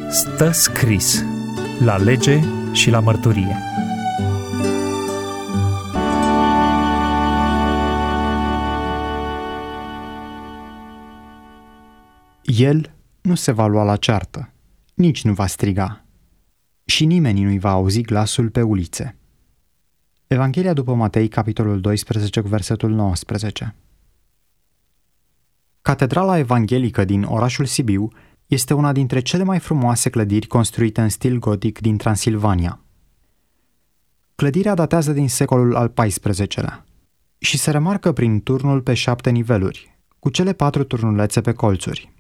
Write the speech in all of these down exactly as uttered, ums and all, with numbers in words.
Stă scris la lege și la mărturie. El nu se va lua la ceartă, nici nu va striga, și nimeni nu-i va auzi glasul pe ulițe. Evanghelia după Matei, capitolul doisprezece, cu versetul nouăsprezece. Catedrala evanghelică din orașul Sibiu este una dintre cele mai frumoase clădiri construite în stil gotic din Transilvania. Clădirea datează din secolul al paisprezecelea și se remarcă prin turnul pe șapte niveluri, cu cele patru turnulețe pe colțuri.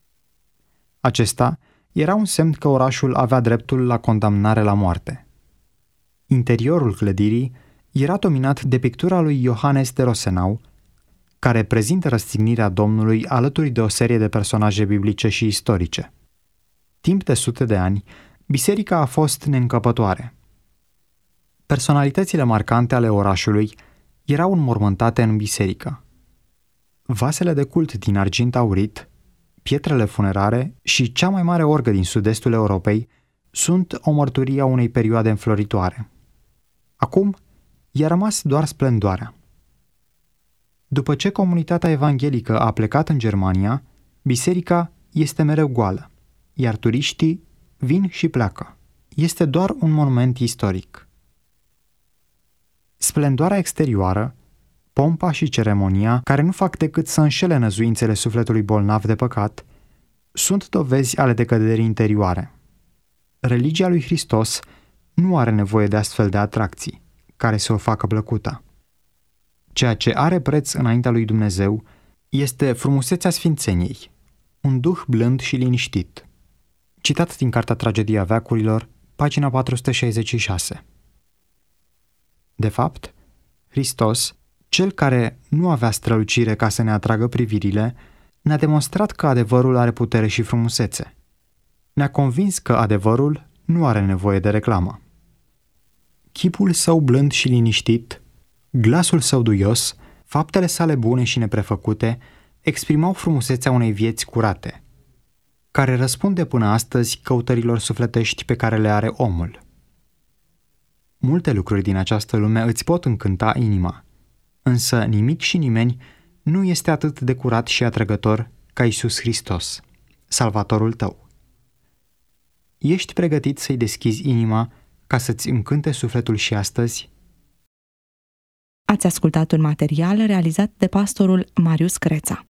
Acesta era un semn că orașul avea dreptul la condamnare la moarte. Interiorul clădirii era dominat de pictura lui Iohannes de Rosenau, care prezintă răstignirea Domnului alături de o serie de personaje biblice și istorice. Timp de sute de ani, biserica a fost neîncăpătoare. Personalitățile marcante ale orașului erau înmormântate în biserică. Vasele de cult din argint aurit, pietrele funerare și cea mai mare orgă din sud-estul Europei sunt o mărturie a unei perioade înfloritoare. Acum i-a rămas doar splendoarea. După ce comunitatea evanghelică a plecat în Germania, biserica este mereu goală, iar turiștii vin și pleacă. Este doar un monument istoric. Splendoarea exterioară, pompa și ceremonia, care nu fac decât să înșele năzuințele sufletului bolnav de păcat, sunt dovezi ale decăderii interioare. Religia lui Hristos nu are nevoie de astfel de atracții, care să o facă plăcută. Ceea ce are preț înaintea lui Dumnezeu este frumusețea sfințeniei, un duh blând și liniștit. Citat din Cartea Tragedia veacurilor, pagina patru sute șaizeci și șase. De fapt, Hristos, cel care nu avea strălucire ca să ne atragă privirile, ne-a demonstrat că adevărul are putere și frumusețe. Ne-a convins că adevărul nu are nevoie de reclamă. Chipul său blând și liniștit, glasul său duios, faptele sale bune și neprefăcute exprimau frumusețea unei vieți curate, care răspunde până astăzi căutărilor sufletești pe care le are omul. Multe lucruri din această lume îți pot încânta inima, însă nimic și nimeni nu este atât de curat și atrăgător ca Iisus Hristos, Salvatorul tău. Ești pregătit să-i deschizi inima ca să-ți încânte sufletul și astăzi? Ați ascultat un material realizat de pastorul Marius Creța.